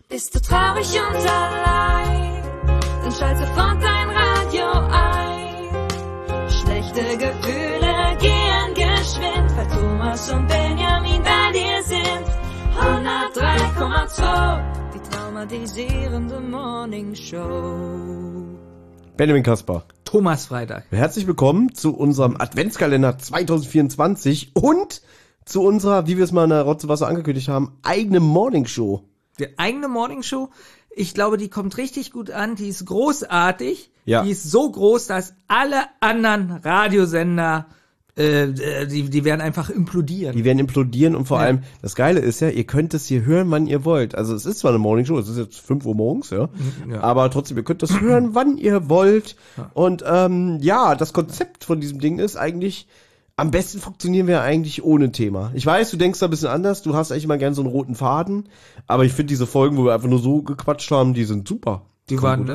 Bist du traurig und allein, dann schalte sofort dein Radio ein. Schlechte Gefühle gehen geschwind, weil Thomas und Benjamin bei dir sind. 103,2, die traumatisierende Morningshow. Benjamin Kasper. Thomas Freitag. Herzlich willkommen zu unserem Adventskalender 2024 und zu unserer, wie wir es mal in der Rotzewasser angekündigt haben, eigene Morningshow. Die eigene Morningshow, ich glaube, die kommt richtig gut an, die ist großartig, Ja. Die ist so groß, dass alle anderen Radiosender, die werden einfach implodieren. Die werden implodieren und vor Ja. allem, das Geile ist ja, ihr könnt es hier hören, wann ihr wollt. Also es ist zwar eine Morningshow, es ist jetzt 5 Uhr morgens, ja, aber trotzdem, ihr könnt das hören, wann ihr wollt. Und das Konzept von diesem Ding ist eigentlich, am besten funktionieren wir eigentlich ohne Thema. Ich weiß, du denkst da ein bisschen anders, du hast eigentlich immer gern so einen roten Faden, aber ich finde diese Folgen, wo wir einfach nur so gequatscht haben, die sind super. Die waren,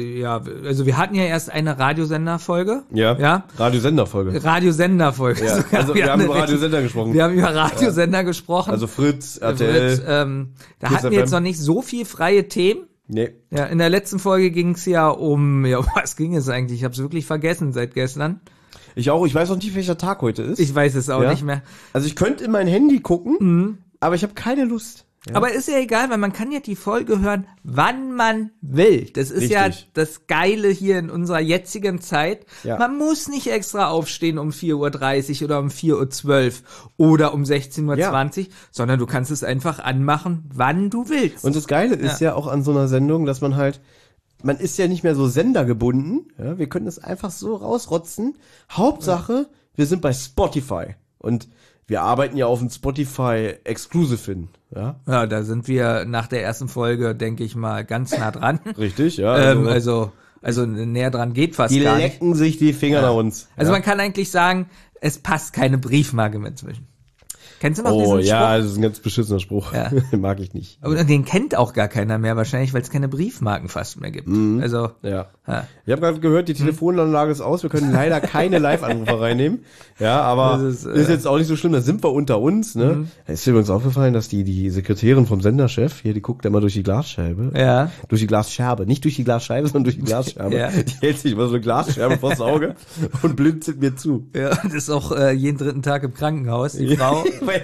also wir hatten ja erst eine Radiosenderfolge. Ja. Radiosenderfolge. Radiosenderfolge. Ja. Sogar. Also wir haben über Radiosender gesprochen. Wir haben über Radiosender gesprochen. Also Fritz, RTL. Fritz, da hatten wir jetzt noch nicht so viel freie Themen. Nee. Ja, in der letzten Folge ging es ja um was ging es eigentlich? Ich habe es wirklich vergessen seit gestern. Ich auch, ich weiß auch nicht, welcher Tag heute ist. Ich weiß es auch nicht mehr. Also ich könnte in mein Handy gucken, aber ich habe keine Lust. Ja. Aber ist ja egal, weil man kann ja die Folge hören, wann man will. Das ist ja Richtig. das Geile hier in unserer jetzigen Zeit. Ja. Man muss nicht extra aufstehen um 4:30 Uhr oder um 4:12 Uhr oder um 16:20 Uhr, sondern du kannst es einfach anmachen, wann du willst. Und das Geile ist ja auch an so einer Sendung, dass man ist ja nicht mehr so sendergebunden. Ja, wir können es einfach so rausrotzen. Hauptsache, wir sind bei Spotify. Und wir arbeiten ja auf ein Spotify Exclusive hin. Ja, Ja, da sind wir nach der ersten Folge, denke ich mal, ganz nah dran. richtig, ja. Also näher dran geht fast die gar nicht. lecken sich die Finger nach uns. Also ja. man kann eigentlich sagen, es passt keine Briefmarke mehr zwischen. Kennst du noch Oh diesen ja, Spruch? das ist ein ganz beschissener Spruch. Ja. Den mag ich nicht. Aber den kennt auch gar keiner mehr wahrscheinlich, weil es keine Briefmarken fast mehr gibt. Also Ja. ja. Ich habe gerade gehört, die Telefonanlage ist aus. Wir können leider keine Live-Anrufer reinnehmen. Ja, aber Das ist jetzt auch nicht so schlimm. Da sind wir unter uns. Ne? Es ist übrigens aufgefallen, dass die Sekretärin vom Senderchef, hier, die guckt immer durch die Glasscheibe. Ja. Durch die Glasscherbe. Nicht durch die Glasscheibe, sondern durch die Glasscherbe. Ja. Die hält sich immer so eine Glasscherbe vors Auge und blinzelt mir zu. Ja, das ist auch jeden dritten Tag im Krankenhaus, die Frau.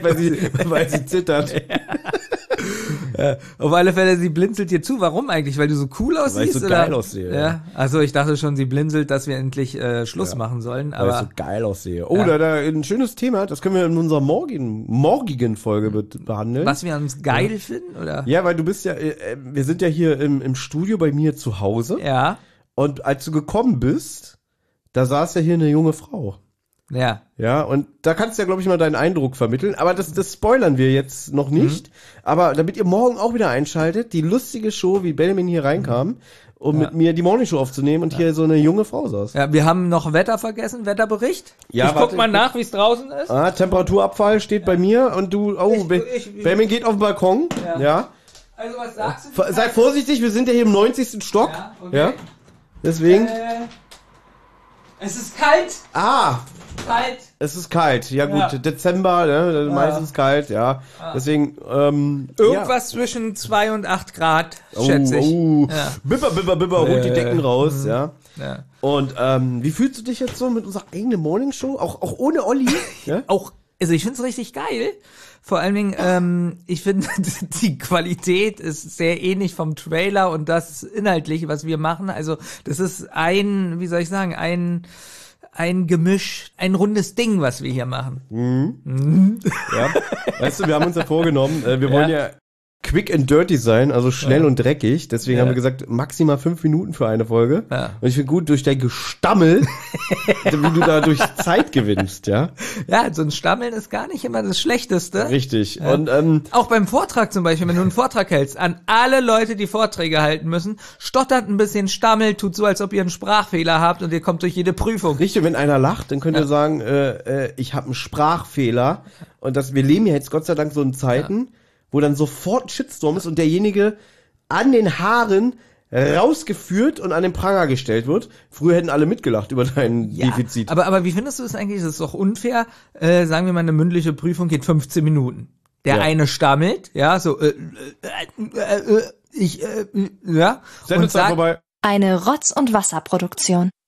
weil sie zittert. Auf alle Fälle, sie blinzelt dir zu. Warum eigentlich? Weil du so cool aussiehst? Weil ich so oder? geil aussehe, ja. Ja. Also ich dachte schon, sie blinzelt, dass wir endlich Schluss machen sollen. Weil ich Aber so geil aussehe. Oh, da ein schönes Thema. Das können wir in unserer morgigen Folge behandeln. was wir uns geil finden, oder? Ja, weil du bist ja, wir sind ja hier im Studio bei mir zu Hause. Ja. Und als du gekommen bist, da saß ja hier eine junge Frau. Ja. Ja, und da kannst du ja, glaube ich, mal deinen Eindruck vermitteln. Aber das spoilern wir jetzt noch nicht. Aber damit ihr morgen auch wieder einschaltet, die lustige Show, wie Benjamin hier reinkam, um mit mir die Morningshow aufzunehmen und hier so eine junge Frau saß. Ja, wir haben noch Wetter vergessen, Wetterbericht. Ja, ich warte, guck mal nach, wie es draußen ist. Temperaturabfall steht bei mir und du, Benjamin geht auf den Balkon. Ja. Also was sagst du? Sei vorsichtig, wir sind ja hier im 90. Stock. Ja, okay. Ja. Deswegen. Es ist kalt. Kalt. Es ist kalt. Ja gut, Ja. Dezember, ne, meistens kalt, ja. Deswegen, Irgendwas zwischen 2 und 8 Grad, schätze ich. Ja. Bibber, holt die Decken raus, ja. Ja. Und wie fühlst du dich jetzt so mit unserer eigenen Morningshow? Auch ohne Olli? Ja? Auch, also ich find's richtig geil. Vor allen Dingen, ich finde, die Qualität ist sehr ähnlich vom Trailer und das Inhaltliche, was wir machen. Also das ist ein Gemisch, ein rundes Ding, was wir hier machen. Ja. Weißt du, wir haben uns ja vorgenommen, wir wollen ja quick and dirty sein, also schnell und dreckig. Deswegen haben wir gesagt, maximal 5 Minuten für eine Folge. Ja. Und ich finde gut, durch dein Gestammel, wie du dadurch Zeit gewinnst, ja. Ja, so ein Stammeln ist gar nicht immer das Schlechteste. Richtig. Ja. Und auch beim Vortrag zum Beispiel, wenn du einen Vortrag hältst, an alle Leute, die Vorträge halten müssen, stottert ein bisschen, stammelt, tut so, als ob ihr einen Sprachfehler habt und ihr kommt durch jede Prüfung. richtig, wenn einer lacht, dann könnt ihr sagen, ich habe einen Sprachfehler. Und wir leben ja jetzt Gott sei Dank so in Zeiten, wo dann sofort ein Shitstorm ist und derjenige an den Haaren rausgeführt und an den Pranger gestellt wird. Früher hätten alle mitgelacht über dein Defizit. Aber wie findest du es eigentlich? Das ist doch unfair. Sagen wir mal, eine mündliche Prüfung geht 15 Minuten. Der eine stammelt, ja, so, ja. Sendezeit vorbei. Eine Rotz- und Wasserproduktion.